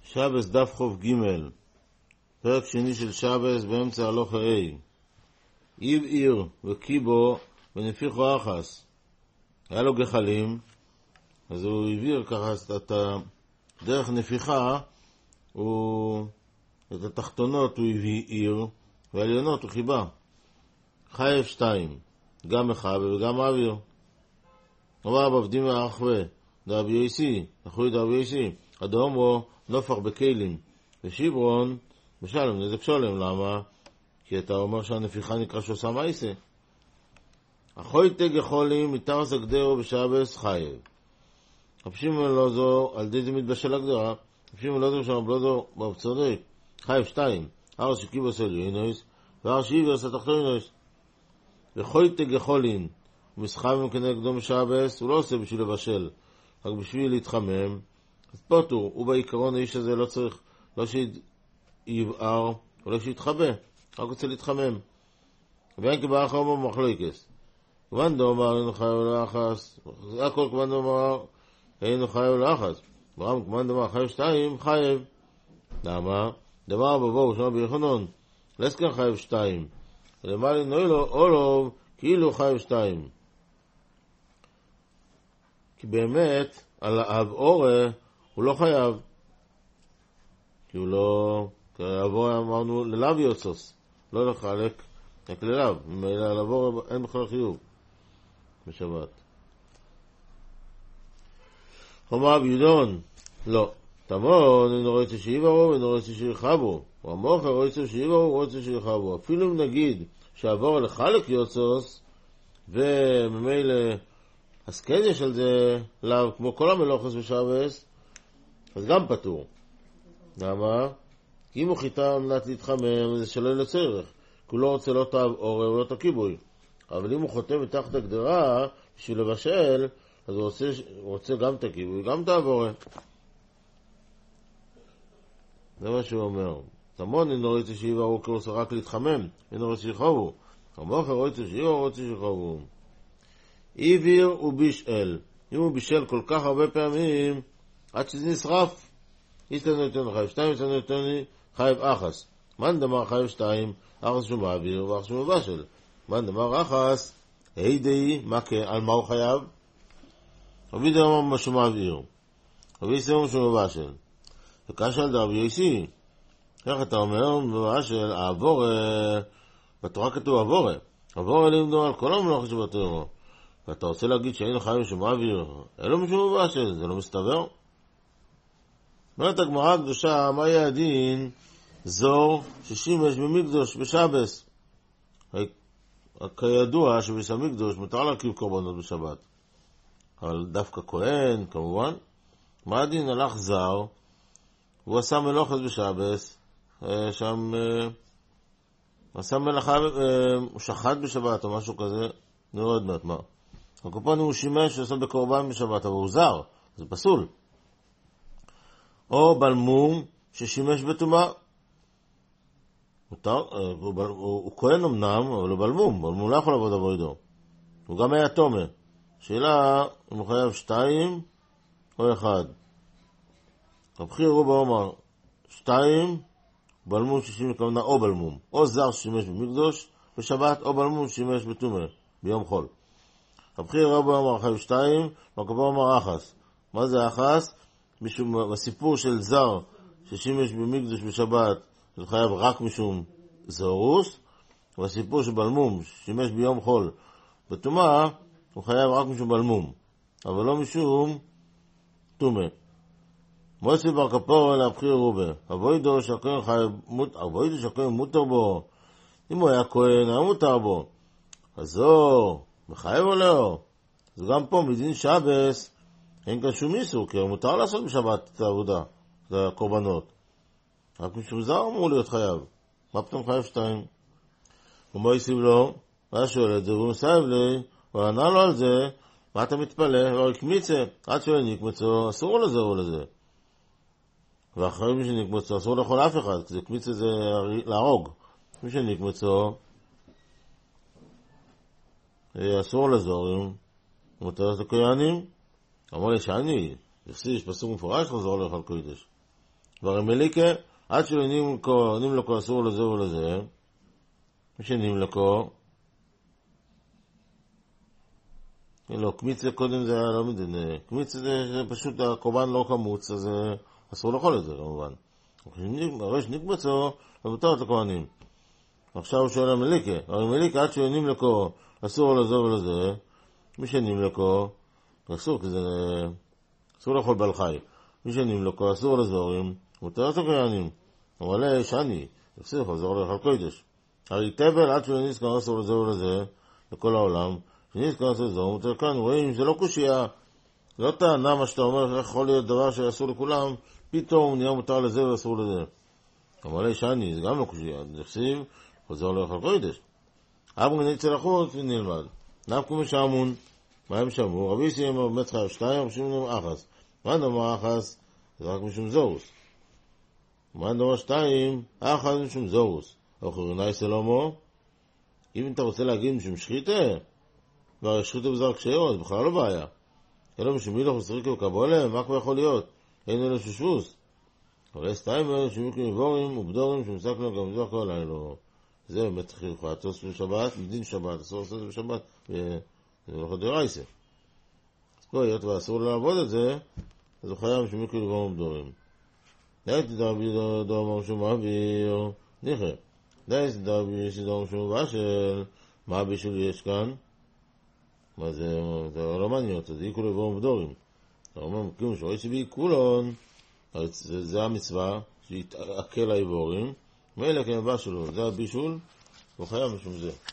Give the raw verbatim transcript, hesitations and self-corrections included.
שבס דף חוב ג' פרק שני של שבס באמצע הלוך ה'. איב עיר וקיבו ונפיחו אחס. היה לו גחלים, אז הוא העביר ככה את הדרך נפיחה, הוא, את התחתונות הוא העביר, והעליונות הוא חיבה. חייב שתיים, גם מחבר וגם אוויר. אמר בעבדים והאחווה, דאבי יסי, אחוי דאבי יסי, אדום או נופח בקיילים, ושיברון בשלם נזק שולם. למה? כי אתה אומר שהנפיחה נקרא שעושה מייסה. אחוי תגחולים מתרס הגדרו בשבס חייב. הפשים ולוזו על די זה מתבשל הגדרה, הפשים ולוזו שם בלוזו בצודק. חייב שתיים, הר שקיב עושה ליינויס, והר שיבי עושה תחתוינויס. וחוי תגחולים ומסחבים כנגדו בשבס, הוא לא עושה בשביל לבשל, רק בשביל להתחמם. אז פוטור, הוא בעיקרון האיש הזה לא צריך, לא שיבער, או לא שיתחבא, רק רוצה להתחמם. ואין כבאה חומו מחלוקס. כמובן דאמר, אינו חייב לאחס, זה הכל כמובן דאמר, אינו חייב לאחס. ברם כמובן דאמר, חייב שתיים, חייב. למה? דבר בבואו, שמה ביחונון, לסקן חייב שתיים. למה לנוי לו, אולוב, כאילו חייב שתיים. כי באמת, על האב אורה, הוא לא חייב. כי הוא לא, כי האבורה אמרנו ללאו יוצוס, לא לחלק, רק ללאו. ממילא על האבורה אין בכלל חיוב בשבת. אומר ביודון, לא. תמון, אינו רוצה שיברו, אינו רוצה שירחבו. הוא המוח רוצה שיברו, הוא רוצה שירחבו. אפילו אם נגיד שהאבורה לחלק יוצוס, וממילא הסקן יש על זה לאו, כמו כל המלוכס בשבס, אז גם פטור. למה? כי אם הוא חיטה מנת להתחמם, זה שלא יהיה לצורך. כי הוא לא רוצה לא תאב אורה או לא תקיבוי. אבל אם הוא חותם מתחת הגדרה בשביל לבשל, אז הוא רוצה, הוא רוצה גם תקיבוי, גם תאב אורה. זה מה שהוא אומר. תמון אינו רוצה שיברו, כי הוא רוצה רק להתחמם, אינו רוצה שיחובו. המוח רוצה שיברו, רוצה שיחובו. עביר ובישל. אם הוא בישל כל כך הרבה פעמים, עד שזה נשרף, יתנו יתנו חייב שתיים, יתנו יתנו חייב אחס. מן דמר חייב שתיים, אחס שהוא מעביר ואחס שהוא מבשל. מן דמר אחס, הידי, על מה הוא חייב? רבי דמר מה שהוא מעביר. רבי סמר שהוא מבשל. וכשל דרבי יסי. איך אתה אומר? מבשל, העבור, בתורה כתוב עבור. עבור לימדו על כל המלוך שבתורה. ואתה רוצה להגיד שאין חייב שהוא מעביר, אין לו משהו מבשל, זה לא מסתבר? אומרת הגמרא הקדושה, מה יהיה הדין זור ששימש במקדוש בשבס? כידוע שבבית המקדוש מותר להקריב קורבנות בשבת, אבל דווקא כהן כמובן. מה הדין? הלך זר, הוא עשה מלוכת בשבס, שם הוא עשה מלאכה, הוא שחט בשבת או משהו כזה, נראה עוד מעט מה. הקופון הוא שימש שעושה בקורבן בשבת, אבל הוא זר, זה פסול. או בלמום ששימש בטומאה. הוא, הוא, הוא כהן אמנם, אבל הוא בלמום, בלמום לא יכול לעבוד עבודו. הוא גם היה תומה. שאלה אם הוא חייב שתיים או אחד. רבי רובה אומר, שתיים, בלמום ששימש כמובן או בלמום. או זר ששימש במקדוש בשבת, או בלמום ששימש בטומאה, ביום חול. רבי רובה אומר חייב שתיים, והקופון אומר אחס. מה זה אחס? משום הסיפור של זר ששימש במקדוש בשבת זה חייב רק משום זרוס, והסיפור של בלמום ששימש ביום חול בטומאה הוא חייב רק משום בלמום, אבל לא משום טומאה. מוסי בר כפור להבחיר רובה, אבוידו שהכהן חייב, אבוידו שהכהן מותר בו, אם הוא היה כהן היה מותר בו, אז זו מחייב או לא? אז גם פה מדין שבס אין כאן שום איסור, כי הוא מותר לעשות בשבת את העבודה, את הקורבנות. רק משום זר אמור להיות חייב. מה פתאום חייב שתיים? ומה יסיב לו? מה שואל את זה? והוא מסייב לי, הוא ענה לו על זה, מה אתה מתפלא? הוא יקמיצה, עד שהוא נקמצו, אסור לזה או לזה. ואחרי מי שנקמצו, אסור לאכול אף אחד, כי זה קמיצה זה להרוג. מי שנקמצו, אסור לזורים, מותר את הכהנים. אמר לי שאני, יפסיד, יש פסוק מפורש חזור לך על קודש. והרי מליקה, עד שלא נמלקו אסור לזה ולזה, מי שנמלקו, לא, קמיצה קודם זה היה לא מדנה, קמיצה זה פשוט הקורבן לא קמוץ, אז אסור לאכול את זה כמובן. הרי שנקבצו, ובותר את הכהנים. עכשיו הוא שואל המליקה, הרי מליקה עד שלא נמלקו אסור לזה ולזה, מי שנמלקו, אסור, כי זה אסור לאכול בעל חי. מי שנמלקו אסור לזורים, ובותר את הכהנים. אבל שאני, יפסיד חזור לאכל קודש. הרי טבל עד שלא נזכר אסור לזה ולזה, לכל העולם, שנזכר אסור לזה, ומותר כאן, רואים שזה לא קושייה, לא טענה מה שאתה אומר, איך יכול להיות דבר שאסור לכולם, פתאום נהיה מותר לזה ואסור לזה. אבל שאני, זה גם לא קושייה, יפסיד חזור לאכל קודש. אבו נצא לחוץ ונלמד. נפקו משעמון, מה הם שמעו? רבי יוסי אמר באמת חייב שתיים, רבי שמעון אמר אחס. מה נאמר אחס? זה רק משום זורוס. מה נאמר שתיים? אחס משום זורוס. אוכרונאי סלומו, אם אתה רוצה להגיד משום שחיתה, והרי שחיתה בזר קשיות, בכלל לא בעיה. אלא משום מילוך וסריקו וקבולה, מה כבר יכול להיות? אין אלו שושבוס. אבל סתיים אלו שמיקו מבורים ובדורים שמצק לו גם מזוח כל הלילה. זה באמת צריך לעשות בשבת, מדין שבת, אסור לעשות בשבת, וזה לא יכול דרייסה. אז פה, היות ואסור לעבוד את זה, אז הוא חייב שמיקו לבורים ובדורים. דייתי דרבי דורם שום אוויר, ניחר. דייתי דרבי דורם שום ואשל, מה בישול יש כאן? מה זה, זה לא מעניין אותו, זה איקו לבורים ובדורים. אתה אומר, כאילו שרואי שבי כולון, זה המצווה, שיתעכל האיבורים, ואלה כמבא שלו, זה הבישול, הוא חייב משום זה.